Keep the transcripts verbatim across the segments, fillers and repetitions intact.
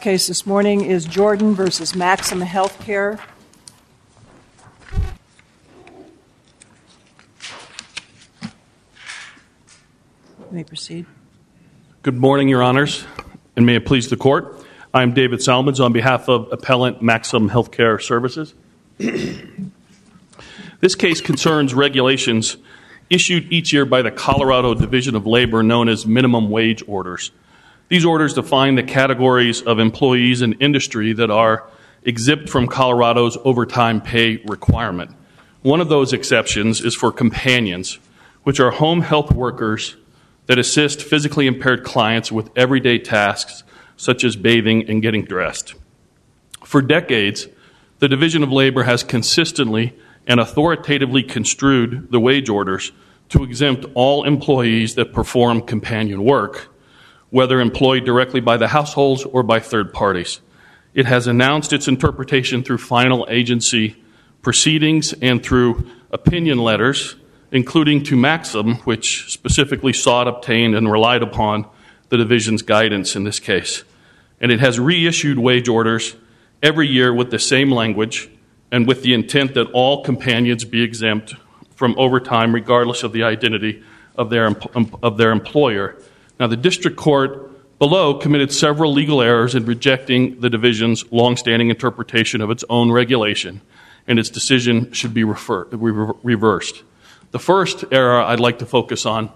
case this morning is Jordan versus Maxim Healthcare. You may proceed. Good morning, Your Honors, and may it please the Court. I am David Salmons on behalf of Appellant Maxim Healthcare Services. This case concerns regulations issued each year by the Colorado Division of Labor known as minimum wage orders. These orders define the categories of employees in industry that are exempt from Colorado's overtime pay requirement. One of those exceptions is for companions, which are home health workers that assist physically impaired clients with everyday tasks such as bathing and getting dressed. For decades, the Division of Labor has consistently and authoritatively construed the wage orders to exempt all employees that perform companion work, whether employed directly by the households or by third parties. It has announced its interpretation through final agency proceedings and through opinion letters, including to Maxim, which specifically sought, obtained, and relied upon the division's guidance in this case. And it has reissued wage orders every year with the same language and with the intent that all companions be exempt from overtime regardless of the identity of their, of their employer. Now, the district court below committed several legal errors in rejecting the division's longstanding interpretation of its own regulation, and its decision should be refer- reversed. The first error I'd like to focus on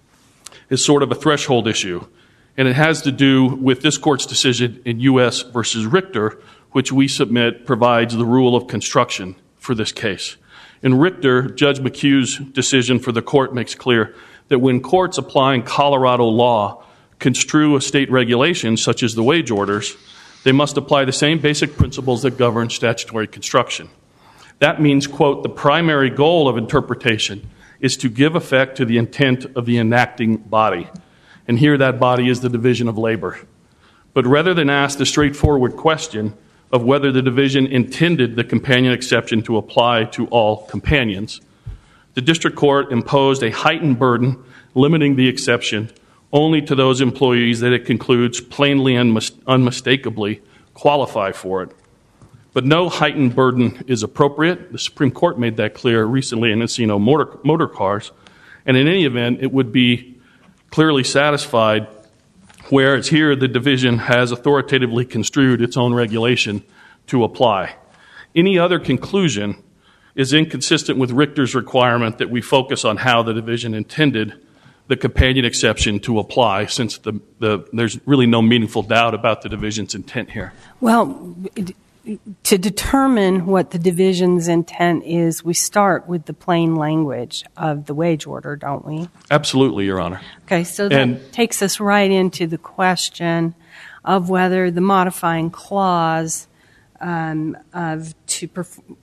is sort of a threshold issue, and it has to do with this court's decision in U S versus Richter, which we submit provides the rule of construction for this case. In Richter, Judge McHugh's decision for the court makes clear that when courts applying Colorado law construe a state regulation, such as the wage orders, they must apply the same basic principles that govern statutory construction. That means, quote, the primary goal of interpretation is to give effect to the intent of the enacting body. And here that body is the Division of Labor. But rather than ask the straightforward question of whether the division intended the companion exception to apply to all companions, the district court imposed a heightened burden limiting the exception only to those employees that it concludes plainly and unmistakably qualify for it. But no heightened burden is appropriate. The Supreme Court made that clear recently in Encino motor, motor cars. And in any event, it would be clearly satisfied, whereas here the division has authoritatively construed its own regulation to apply. Any other conclusion is inconsistent with Richter's requirement that we focus on how the division intended the companion exception to apply, since the, the, there's really no meaningful doubt about the division's intent here. Well, to determine what the division's intent is, we start with the plain language of the wage order, don't we? Absolutely, Your Honor. Okay, so that and, takes us right into the question of whether the modifying clause um, of to perform,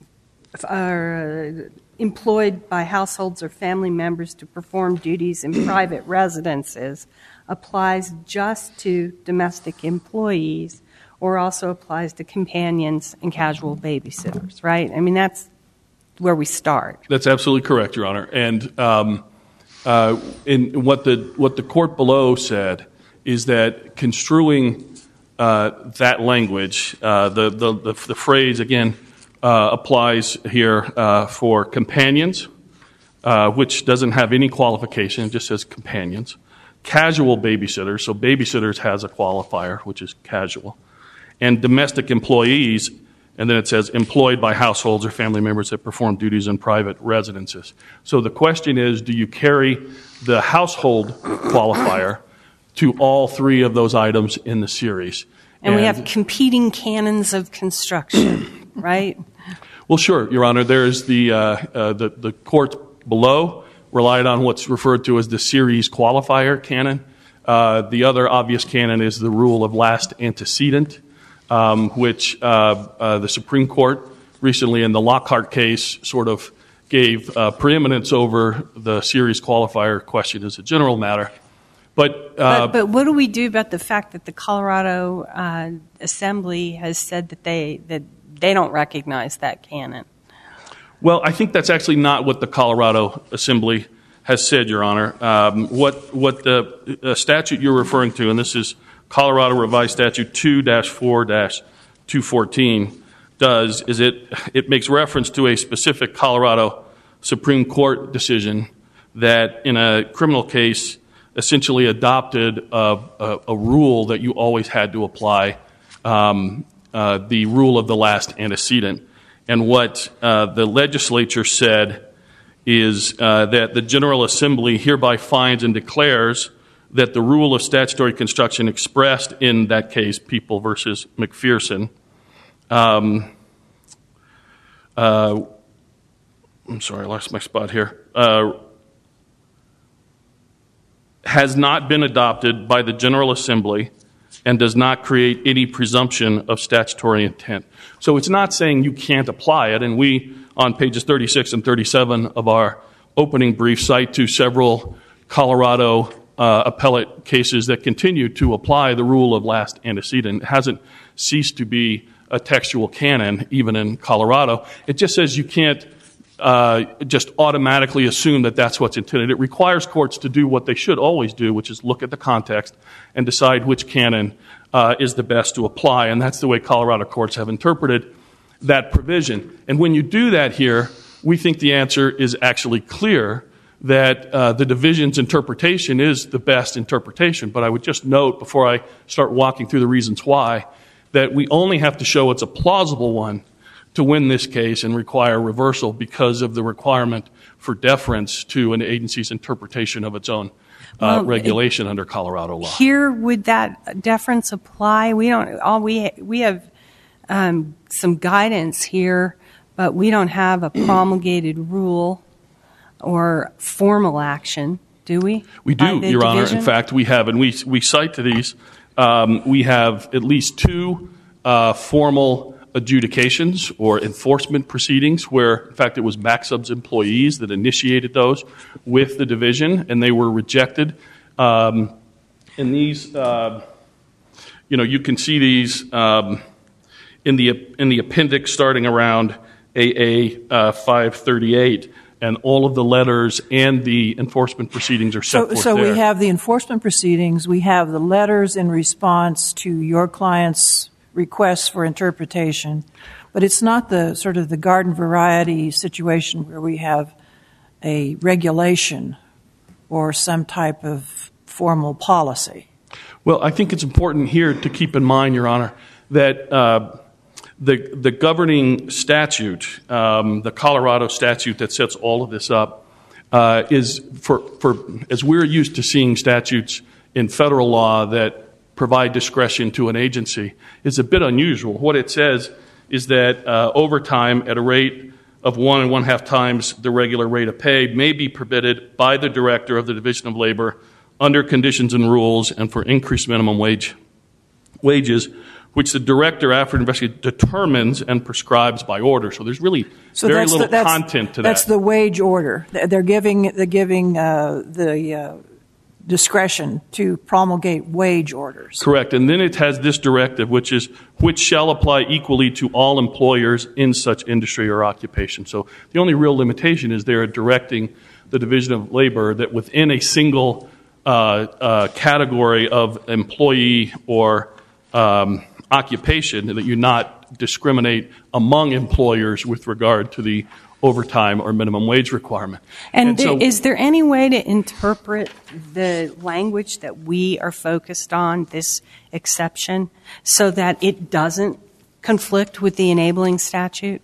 uh, employed by households or family members to perform duties in private residences applies just to domestic employees, or also applies to companions and casual babysitters, right? I mean, that's where we start. That's absolutely correct, Your Honor. And um, uh, in what the what the court below said is that construing uh, that language, uh, the, the the the phrase again uh, applies here uh, for companions, uh, which doesn't have any qualification; it just says companions. Casual babysitters, so babysitters has a qualifier, which is casual. And domestic employees, and then it says employed by households or family members that perform duties in private residences. So the question is, do you carry the household qualifier to all three of those items in the series? And, and we have competing canons of construction, right? Well, sure, Your Honor. There's the, uh, uh, the, the court below relied on what's referred to as the series qualifier canon. Uh, the other obvious canon is the rule of last antecedent. Um, which uh, uh, the Supreme Court recently in the Lockhart case sort of gave uh, preeminence over the series qualifier question as a general matter. But, uh, but, but what do we do about the fact that the Colorado uh, Assembly has said that they that they don't recognize that canon? Well, I think that's actually not what the Colorado Assembly has said, Your Honor. Um, what what the uh, statute you're referring to, and this is Colorado Revised Statute two dash four dash two fourteen does is it it makes reference to a specific Colorado Supreme Court decision that in a criminal case essentially adopted a, a, a rule that you always had to apply, um, uh, the rule of the last antecedent. And what uh, the legislature said is uh, that the General Assembly hereby finds and declares that the rule of statutory construction expressed in that case, People versus McPherson, um, uh, I'm sorry, I lost my spot here, uh, has not been adopted by the General Assembly and does not create any presumption of statutory intent. So it's not saying you can't apply it, and we, on pages thirty-six and thirty-seven of our opening brief, cite to several Colorado uh, appellate cases that continue to apply the rule of last antecedent. It hasn't ceased to be a textual canon, even in Colorado. It just says you can't uh, just automatically assume that that's what's intended. It requires courts to do what they should always do, which is look at the context and decide which canon uh, is the best to apply, and that's the way Colorado courts have interpreted that provision. And when you do that here, we think the answer is actually clear, that uh, the division's interpretation is the best interpretation. But I would just note, before I start walking through the reasons why, that we only have to show it's a plausible one to win this case and require reversal because of the requirement for deference to an agency's interpretation of its own uh, well, regulation it, under Colorado law. Here, would that deference apply? We don't. All we we have um, some guidance here, but we don't have a promulgated rule or formal action, do we? We do, Your division? Honor. In fact, we have, and we we cite to these. Um, we have at least two uh, formal adjudications or enforcement proceedings where, in fact, it was MaxSub's employees that initiated those with the division, and they were rejected. Um, and these, uh, you know, you can see these um, in the in the appendix starting around A A five thirty-eight. And all of the letters and the enforcement proceedings are set so, forth so there. So we have the enforcement proceedings. We have the letters in response to your client's requests for interpretation. But it's not the sort of the garden variety situation where we have a regulation or some type of formal policy. Well, I think it's important here to keep in mind, Your Honor, that uh, The, the governing statute, um, the Colorado statute that sets all of this up, uh, is for, for as we're used to seeing statutes in federal law that provide discretion to an agency, is a bit unusual. What it says is that uh, overtime at a rate of one and one half times the regular rate of pay may be permitted by the director of the Division of Labor under conditions and rules and for increased minimum wage wages, which the director, after investigation, determines and prescribes by order. So there's really so very that's little the, that's, content to that's that. That's the wage order. They're giving they're giving uh, the uh, discretion to promulgate wage orders. Correct. And then it has this directive, which is which shall apply equally to all employers in such industry or occupation. So the only real limitation is they're directing the Division of Labor that within a single uh, uh, category of employee or um, occupation, that you not discriminate among employers with regard to the overtime or minimum wage requirement. And, and th- so, is there any way to interpret the language that we are focused on, this exception, so that it doesn't conflict with the enabling statute?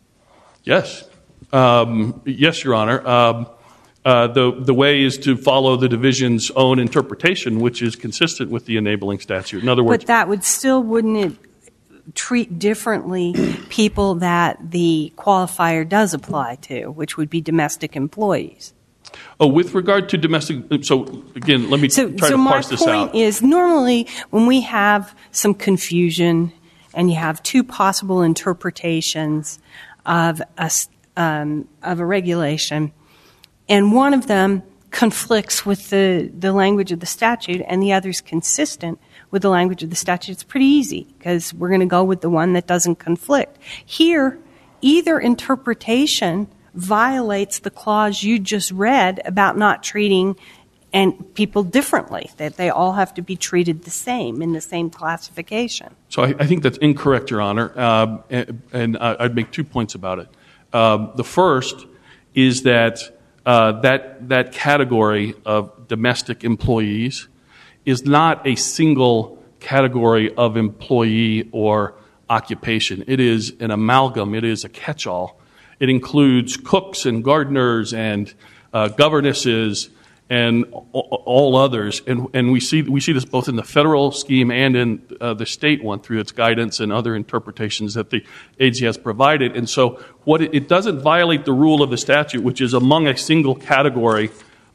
Yes. Um, yes, Your Honor. Um, uh, the, the way is to follow the division's own interpretation, which is consistent with the enabling statute. In other words, but that would still, wouldn't it treat differently people that the qualifier does apply to, which would be domestic employees? Oh, with regard to domestic, so again, let me so, try so to parse this out. So my point is, normally when we have some confusion and you have two possible interpretations of a, um, of a regulation, and one of them conflicts with the, the language of the statute and the other is consistent with the language of the statute, it's pretty easy because we're going to go with the one that doesn't conflict. Here, either interpretation violates the clause you just read about not treating and people differently, that they all have to be treated the same in the same classification. So I, I think that's incorrect, Your Honor, um, and, and I'd make two points about it. Um, the first is that uh, that that category of domestic employees is not a single category of employee or occupation. It is an amalgam. It is a catch-all. It includes cooks and gardeners and uh, governesses and all others, and and we see we see this both in the federal scheme and in uh, the state one through its guidance and other interpretations that the agency has provided. And so, what it, it doesn't violate the rule of the statute, which is among a single category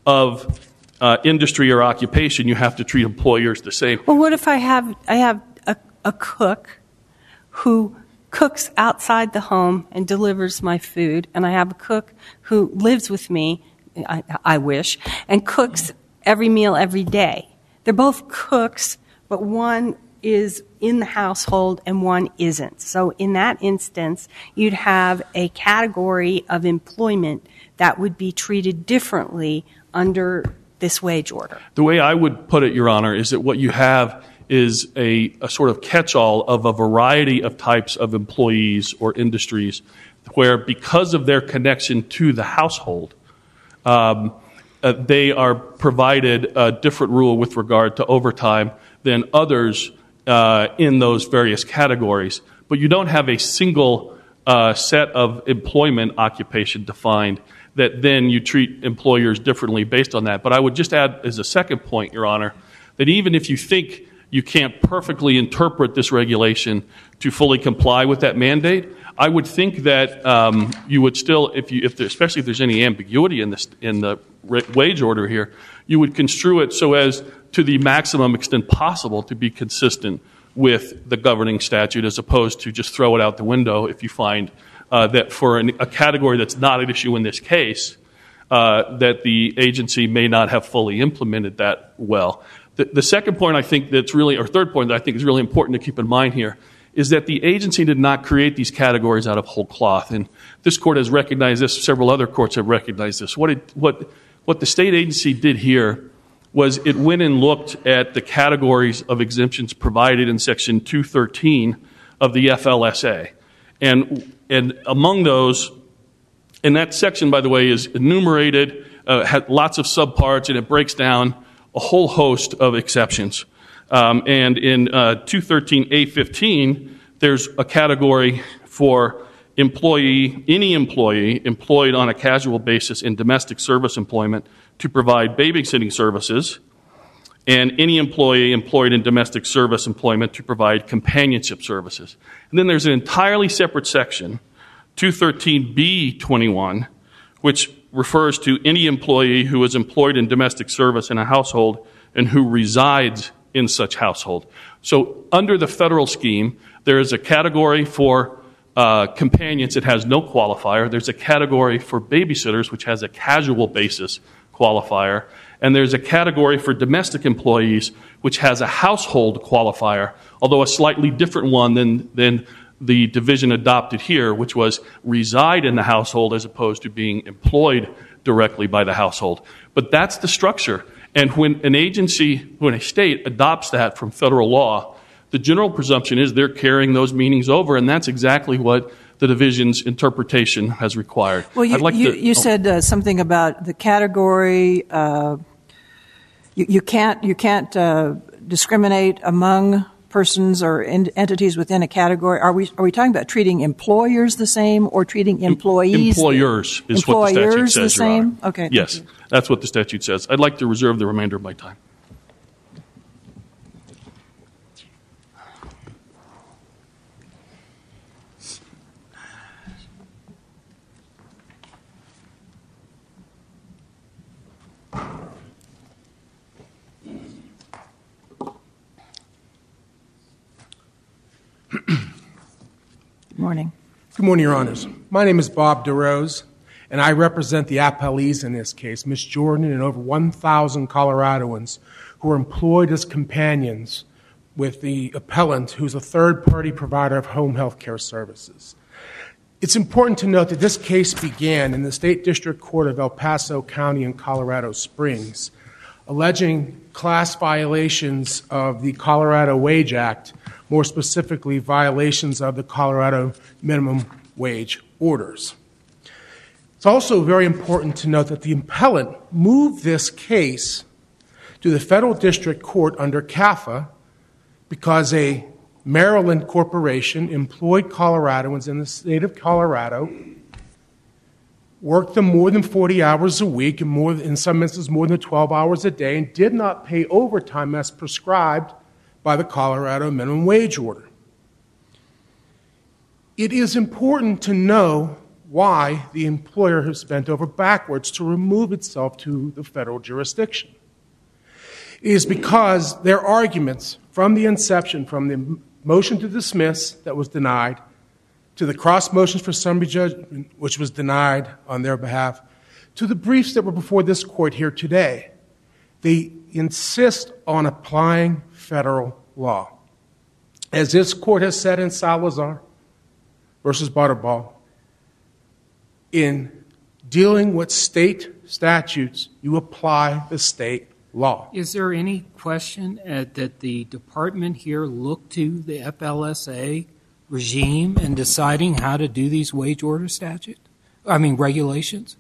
of uh, industry or occupation, you have to treat employers the same. Well, what if I have I have a, a cook who cooks outside the home and delivers my food, and I have a cook who lives with me, I, I wish, and cooks every meal every day. They're both cooks, but one is in the household and one isn't. So in that instance, you'd have a category of employment that would be treated differently under this wage order. The way I would put it, Your Honor, is that what you have is a, a sort of catch-all of a variety of types of employees or industries where, because of their connection to the household, um, uh, they are provided a different rule with regard to overtime than others uh, in those various categories. But you don't have a single uh, set of employment occupation defined that then you treat employers differently based on that. But I would just add as a second point, Your Honor, that even if you think you can't perfectly interpret this regulation to fully comply with that mandate, I would think that um, you would still, if you, if there, especially if there's any ambiguity in this in the wage order here, you would construe it so as to the maximum extent possible to be consistent with the governing statute, as opposed to just throw it out the window if you find uh, that for an, a category that's not at issue in this case, uh, that the agency may not have fully implemented that well. The, the second point I think that's really, or third point that I think is really important to keep in mind here, is that the agency did not create these categories out of whole cloth. And this court has recognized this, several other courts have recognized this. What it, what, what the state agency did here was it went and looked at the categories of exemptions provided in Section two thirteen of the F L S A. And, and among those, and that section, by the way, is enumerated, uh, had lots of subparts, and it breaks down a whole host of exceptions. Um, and in uh, two thirteen A fifteen, there's a category for employee, any employee employed on a casual basis in domestic service employment to provide babysitting services, and any employee employed in domestic service employment to provide companionship services. And then there's an entirely separate section, two thirteen B twenty-one, which refers to any employee who is employed in domestic service in a household and who resides in such household. So under the federal scheme, there is a category for uh, companions that has no qualifier. There's a category for babysitters, which has a casual basis qualifier. And there's a category for domestic employees, which has a household qualifier, although a slightly different one than, than the division adopted here, which was reside in the household as opposed to being employed directly by the household. But that's the structure. And when an agency, when a state adopts that from federal law, the general presumption is they're carrying those meanings over, and that's exactly what the division's interpretation has required. Well, you, I'd like you, to, you oh. said uh, something about the category. Uh, you, you can't you can't uh, discriminate among persons or in, entities within a category. Are we are we talking about treating employers the same or treating employees? Employers is employers what the statute says, the Your same? Honor. Okay. Yes, that's what the statute says. I'd like to reserve the remainder of my time. Good morning. Good morning, Your Honors. My name is Bob DeRose, and I represent the appellees in this case, Miz Jordan and over one thousand Coloradoans who are employed as companions with the appellant, who's a third-party provider of home health care services. It's important to note that this case began in the State District Court of El Paso County in Colorado Springs alleging class violations of the Colorado Wage Act, more specifically violations of the Colorado minimum wage orders. It's also very important to note that the appellant moved this case to the federal district court under C A F A because a Maryland corporation employed Coloradoans in the state of Colorado, worked them more than forty hours a week, and more, in some instances more than twelve hours a day, and did not pay overtime as prescribed by the Colorado minimum wage order. It is important to know why the employer has bent over backwards to remove itself to the federal jurisdiction. It is because their arguments from the inception, from the motion to dismiss that was denied, to the cross motions for summary judgment, which was denied on their behalf, to the briefs that were before this court here today, they insist on applying federal law. As this court has said in Salazar versus Butterball, in dealing with state statutes, you apply the state law. Is there any question uh, that the department here looked to the F L S A regime in deciding how to do these wage order statutes? I mean, regulations?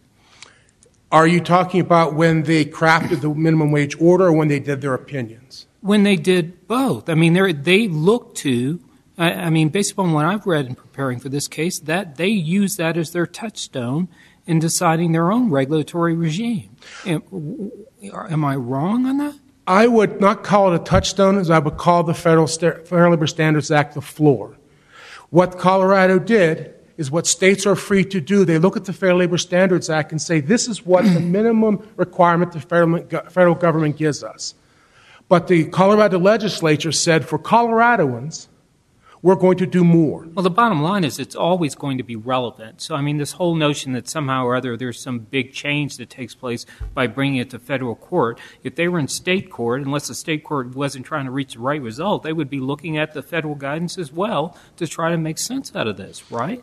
Are you talking about when they crafted the minimum wage order or when they did their opinions? When they did both. I mean, they looked to, I, I mean, based upon what I've read in preparing for this case, that they use that as their touchstone in deciding their own regulatory regime. Am, am I wrong on that? I would not call it a touchstone, as I would call the Federal Fair Labor Standards Act the floor. What Colorado did is what states are free to do. They look at the Fair Labor Standards Act and say, this is what the minimum requirement the federal government gives us. But the Colorado legislature said, for Coloradoans, we're going to do more. Well, the bottom line is it's always going to be relevant. So, I mean, this whole notion that somehow or other there's some big change that takes place by bringing it to federal court, if they were in state court, unless the state court wasn't trying to reach the right result, they would be looking at the federal guidance as well to try to make sense out of this, right?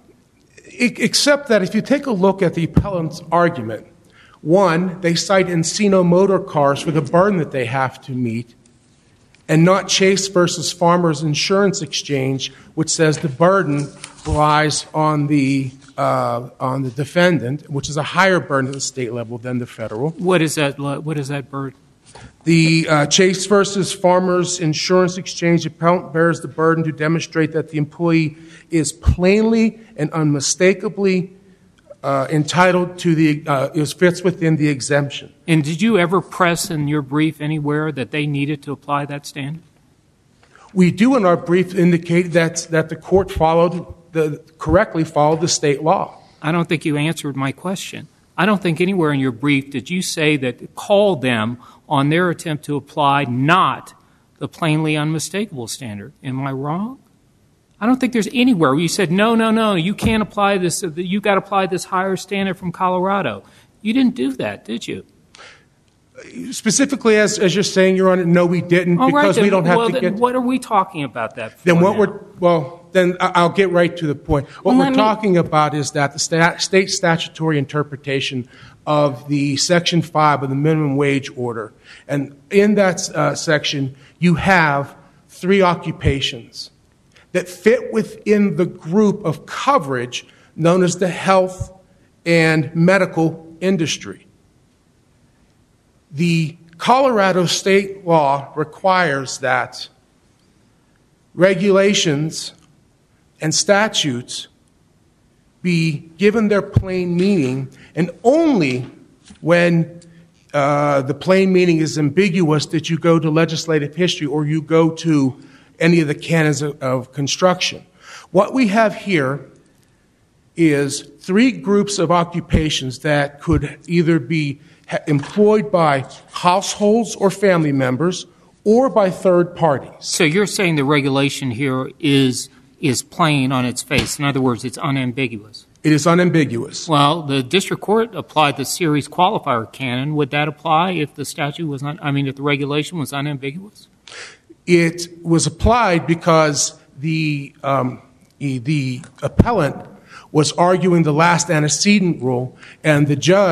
Except that if you take a look at the appellant's argument, one, they cite Encino Motor Cars for the burden that they have to meet, and not Chase versus Farmers Insurance Exchange, which says the burden lies on the uh, on the defendant, which is a higher burden at the state level than the federal. What is that? What is that burden? The uh, Chase versus Farmers Insurance Exchange appellant bears the burden to demonstrate that the employee is plainly and unmistakably uh, entitled to the uh, is fits within the exemption. And did you ever press in your brief anywhere that they needed to apply that standard? We do in our brief indicate that that the court followed the correctly followed the state law. I don't think you answered my question. I don't think anywhere in your brief did you say that call them on their attempt to apply not the plainly unmistakable standard. Am I wrong? I don't think there's anywhere where you said, no, no, no, you can't apply this, you got to apply this higher standard from Colorado. You didn't do that, did you? Specifically, as, as you're saying, Your Honor, no, we didn't, All because right, we don't have well, to then get... What are we talking about that for Then what now? we're... Well, then I'll get right to the point. What Well, we're let me- talking about is that the sta- state statutory interpretation of the Section five of the minimum wage order. And in that uh, section, you have three occupations that fit within the group of coverage known as the health and medical industry. The Colorado state law requires that regulations and statutes be given their plain meaning, and only when uh, the plain meaning is ambiguous that you go to legislative history or you go to any of the canons of, of construction. What we have here is three groups of occupations that could either be employed by households or family members or by third parties. So you're saying the regulation here is is plain on its face. In other words, it's unambiguous. It is unambiguous. Well, the district court applied the series qualifier canon. Would that apply if the statute was not, I mean, if the regulation was unambiguous? It was applied because the um, the appellant was arguing the last antecedent rule, and the judge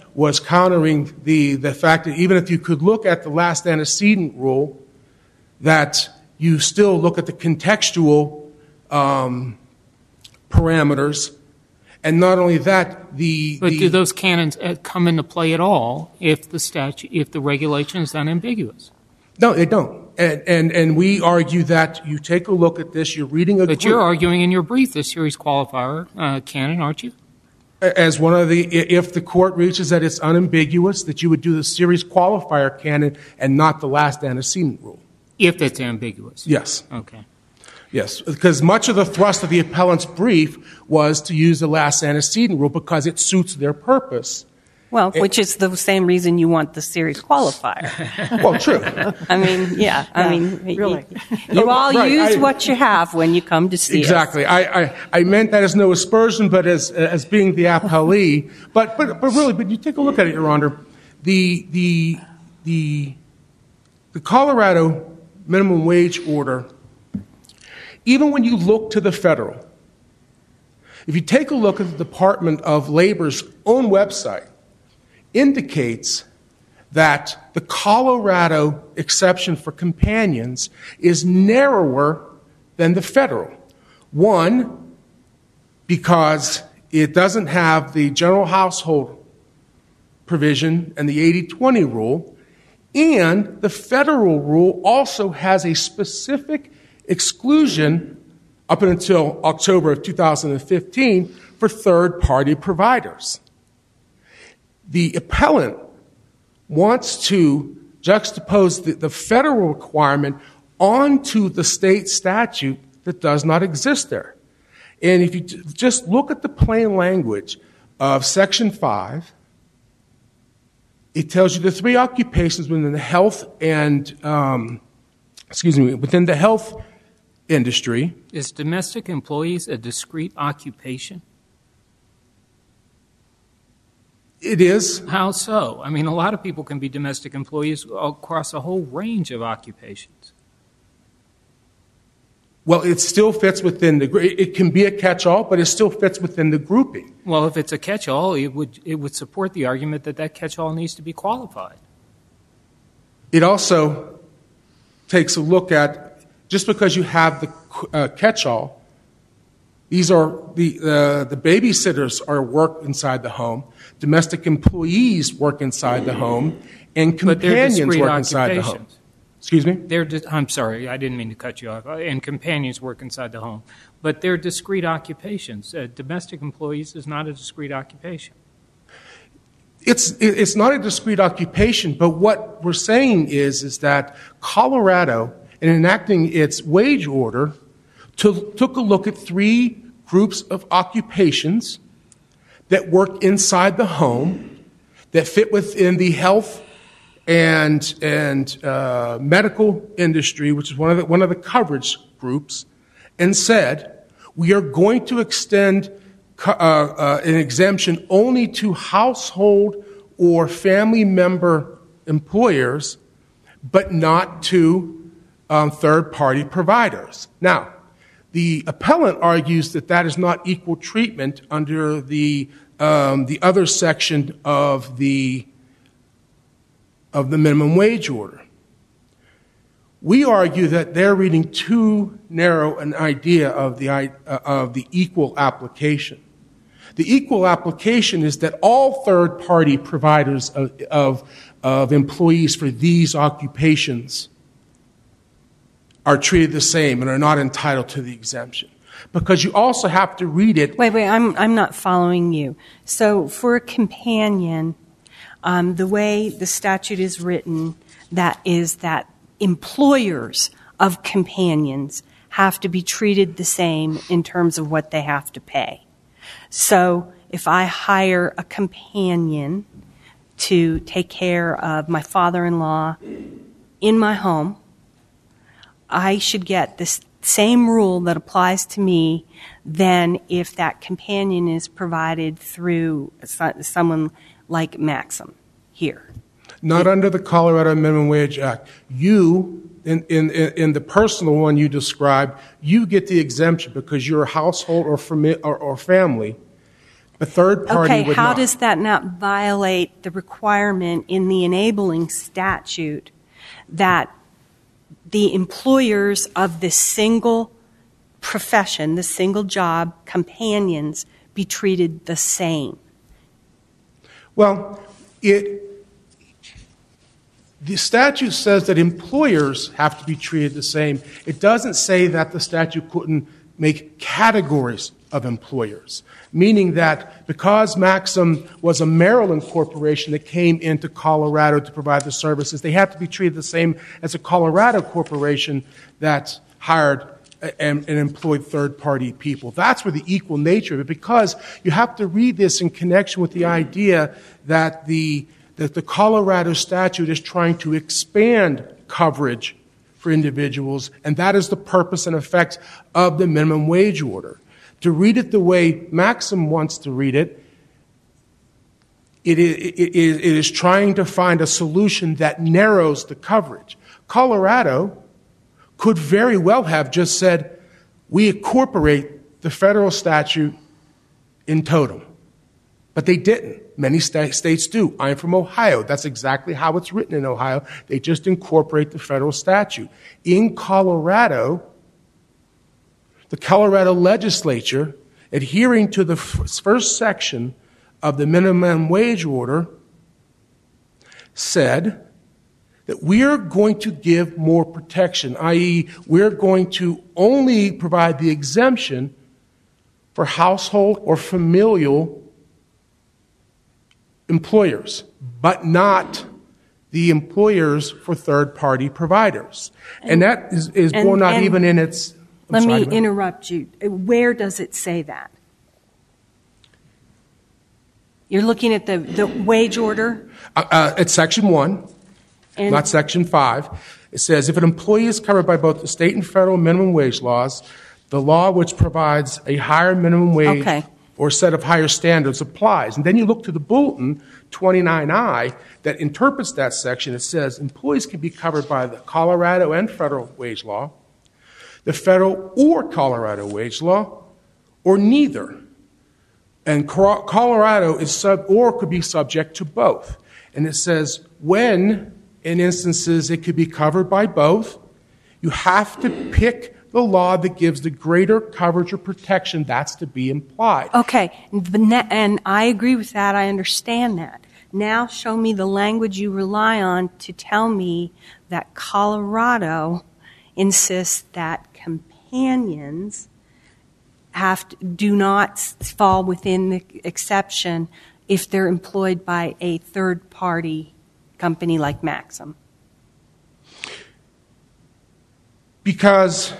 was countering the, the fact that even if you could look at the last antecedent rule, that you still look at the contextual um, parameters. And not only that, the... But the, do those canons come into play at all if the statute, if the regulation is unambiguous? No, they don't. And, and, and we argue that you take a look at this, you're reading a But group, you're arguing in your brief the series qualifier uh, canon, aren't you? as one of the, if the court reaches that it's unambiguous, that you would do the series qualifier canon and not the last antecedent rule. If it's ambiguous. Yes. Okay. Yes, because much of the thrust of the appellant's brief was to use the last antecedent rule because it suits their purpose. Well, which is the same reason you want the series qualifier. Well, true. I mean, yeah. I Yeah, mean, really. you, you all Right, use I- what you have when you come to see Exactly. I, I, I meant that as no aspersion, but as as being the appellee. But but but really, but you take a look at it, Your Honor. The the the the Colorado minimum wage order, even when you look to the federal, if you take a look at the Department of Labor's own website, indicates that the Colorado exception for companions is narrower than the federal. One, because it doesn't have the general household provision and the eighty twenty rule, and the federal rule also has a specific exclusion up until October of two thousand fifteen for third-party providers. The appellant wants to juxtapose the, the federal requirement onto the state statute that does not exist there. And if you t- just look at the plain language of Section five, it tells you the three occupations within the health and, um, excuse me, within the health industry. Is domestic employees a discrete occupation? It is. How so? I mean, a lot of people can be domestic employees across a whole range of occupations. Well, it still fits within the, it can be a catch-all, but it still fits within the grouping. Well, if it's a catch-all, it would it would support the argument that that catch-all needs to be qualified. It also takes a look at, just because you have the uh, catch-all, these are the, uh, the babysitters are work inside the home, domestic employees work inside the home, and But they're companions discrete work inside the home. occupations. Excuse me? They're di- I'm sorry, I didn't mean to cut you off. And companions work inside the home. But they're discrete occupations. Uh, domestic employees is not a discrete occupation. It's, it's not a discrete occupation, but what we're saying is, is that Colorado, in enacting its wage order, to, took a look at three groups of occupations that work inside the home, that fit within the health and and uh, medical industry, which is one of the, one of the coverage groups, and said, we are going to extend uh, uh, an exemption only to household or family member employers, but not to um, third-party providers. Now, the appellant argues that that is not equal treatment under the um, the other section of the of the minimum wage order. We argue that they're reading too narrow an idea of the uh, of the equal application. The equal application is that all third-party providers of, of of employees for these occupations are treated the same and are not entitled to the exemption. Because you also have to read it. Wait, wait, I'm I'm not following you. So for a companion, um, the way the statute is written, that is that employers of companions have to be treated the same in terms of what they have to pay. So if I hire a companion to take care of my father-in-law in my home, I should get this same rule that applies to me than if that companion is provided through someone like Maxim here. Not under the Colorado Minimum Wage Act. You, in, in, in the personal one you described, you get the exemption because you're a household or, fami- or, or family. The third party okay, would how not. does that not violate the requirement in the enabling statute that the employers of this single profession, the single job, companions, be treated the same? Well, it, the statute says that employers have to be treated the same. It doesn't say that the statute couldn't make categories of employers, meaning that because Maxim was a Maryland corporation that came into Colorado to provide the services, they have to be treated the same as a Colorado corporation that hired and, and employed third-party people. That's where the equal nature of it, because you have to read this in connection with the idea that the that the Colorado statute is trying to expand coverage for individuals, and that is the purpose and effect of the minimum wage order. To read it the way Maxim wants to read it, it is, it is trying to find a solution that narrows the coverage. Colorado could very well have just said, we incorporate the federal statute in total. But they didn't. Many st- states do. I'm from Ohio. That's exactly how it's written in Ohio. They just incorporate the federal statute. In Colorado, the Colorado legislature, adhering to the f- first section of the minimum wage order, said that we're going to give more protection, that is, we're going to only provide the exemption for household or familial employers, but not the employers for third-party providers. And, and that is, is and, borne out and even in its... I'm let sorry, me interrupt you. Where does it say that? You're looking at the, the wage order? Uh, uh, it's Section one, and not Section five. It says, if an employee is covered by both the state and federal minimum wage laws, the law which provides a higher minimum wage okay. or set of higher standards applies. And then you look to the bulletin, twenty-nine I, that interprets that section. It says employees can be covered by the Colorado and federal wage law, the federal or Colorado wage law, or neither. And Colorado is sub or could be subject to both. And it says when, in instances, it could be covered by both, you have to pick the law that gives the greater coverage or protection that's to be implied. Okay, and I agree with that. I understand that. Now show me the language you rely on to tell me that Colorado insists that companions have to, do not fall within the exception if they're employed by a third-party company like Maxim. Because,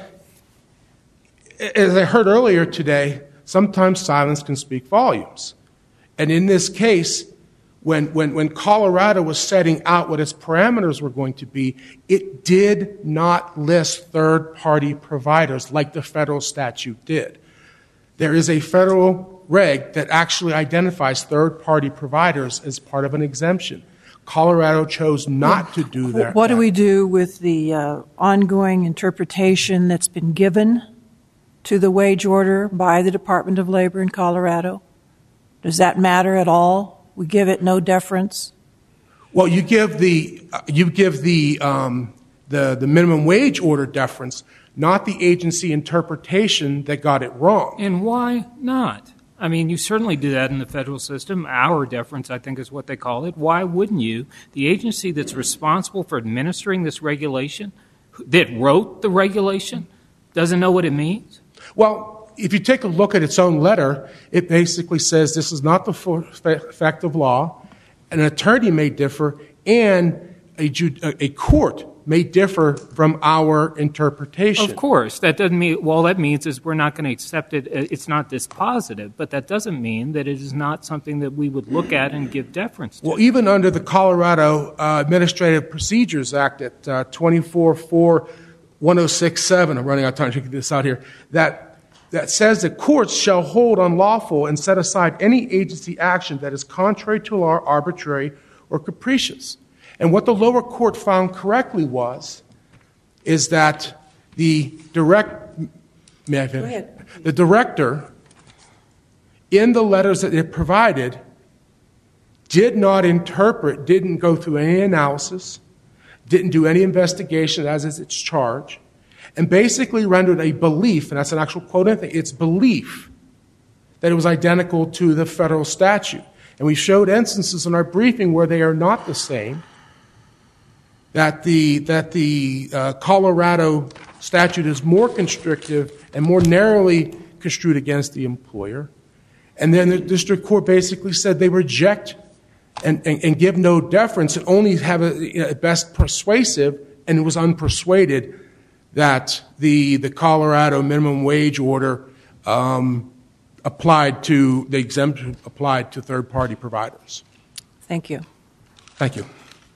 as I heard earlier today, sometimes silence can speak volumes. And in this case, when, when, when Colorado was setting out what its parameters were going to be, it did not list third-party providers like the federal statute did. There is a federal reg that actually identifies third-party providers as part of an exemption. Colorado chose not to do that. What do we do with the uh, ongoing interpretation that's been given to the wage order by the Department of Labor in Colorado? Does that matter at all? We give it no deference? Well, you give the uh, you give the, um, the the minimum wage order deference, not the agency interpretation that got it wrong. And why not? I mean, you certainly do that in the federal system. Our deference, I think, is what they call it. Why wouldn't you? The agency that's responsible for administering this regulation, that wrote the regulation, doesn't know what it means? Well, if you take a look at its own letter, it basically says this is not the full effect of law. An attorney may differ, and a, a court may differ from our interpretation. Of course. That doesn't mean, well, that means is we're not going to accept it. It's not dispositive, but that doesn't mean that it is not something that we would look at and give deference to. Well, even under the Colorado uh, Administrative Procedures Act at uh, twenty-four four one oh six seven, I'm running out of time to get this out here, that, that says that courts shall hold unlawful and set aside any agency action that is contrary to law, arbitrary, or capricious. And what the lower court found correctly was, is that the direct, may I finish? Go ahead. The director in the letters that it provided, did not interpret, didn't go through any analysis, didn't do any investigation as is its charge, and basically rendered a belief, and that's an actual quote, it's belief, that it was identical to the federal statute. And we showed instances in our briefing where they are not the same, that the, that the uh, Colorado statute is more constrictive and more narrowly construed against the employer. And then the district court basically said they reject and, and, and give no deference and only have a, you know, at best persuasive, and it was unpersuaded that the, the Colorado minimum wage order um, applied to, the exemption applied to third-party providers. Thank you. Thank you.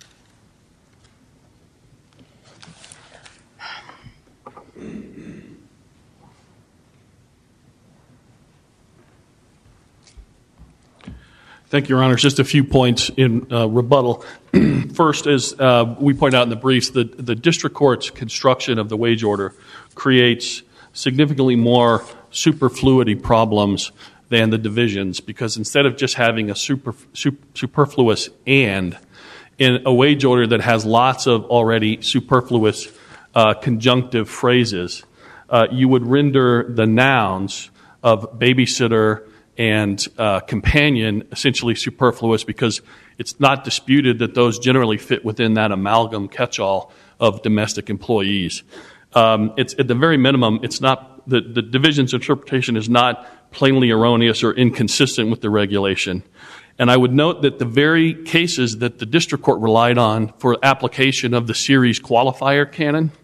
Thank you, Your Honors. Just a few points in uh, rebuttal. First, as uh, we point out in the briefs, the, the district court's construction of the wage order creates significantly more superfluity problems than the divisions, because instead of just having a super, super, superfluous and, in a wage order that has lots of already superfluous uh, conjunctive phrases, uh, you would render the nouns of babysitter and uh, companion essentially superfluous, because it's not disputed that those generally fit within that amalgam catch-all of domestic employees. Um, it's at the very minimum, it's not the, the division's interpretation is not plainly erroneous or inconsistent with the regulation. And I would note that the very cases that the district court relied on for application of the series qualifier canon,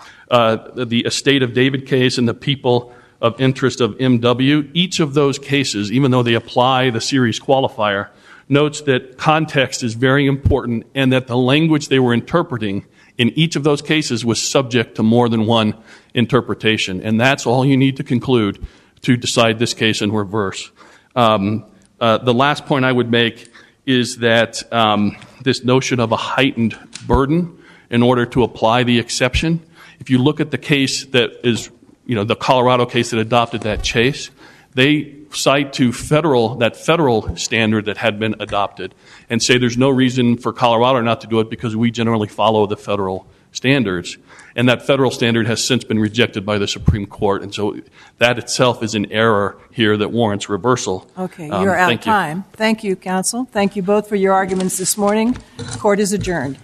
uh, the Estate of David case and the People of Interest of M W, each of those cases, even though they apply the series qualifier, notes that context is very important and that the language they were interpreting in each of those cases was subject to more than one interpretation. And that's all you need to conclude to decide this case in reverse. Um, uh, the last point I would make is that um, this notion of a heightened burden in order to apply the exception, if you look at the case that is, you know, the Colorado case that adopted that chase, they cite to federal, that federal standard that had been adopted and say there's no reason for Colorado not to do it because we generally follow the federal standards. And that federal standard has since been rejected by the Supreme Court. And so that itself is an error here that warrants reversal. Okay, Um, you're out of thank you. time. Thank you, counsel. Thank you both for your arguments this morning. Court is adjourned.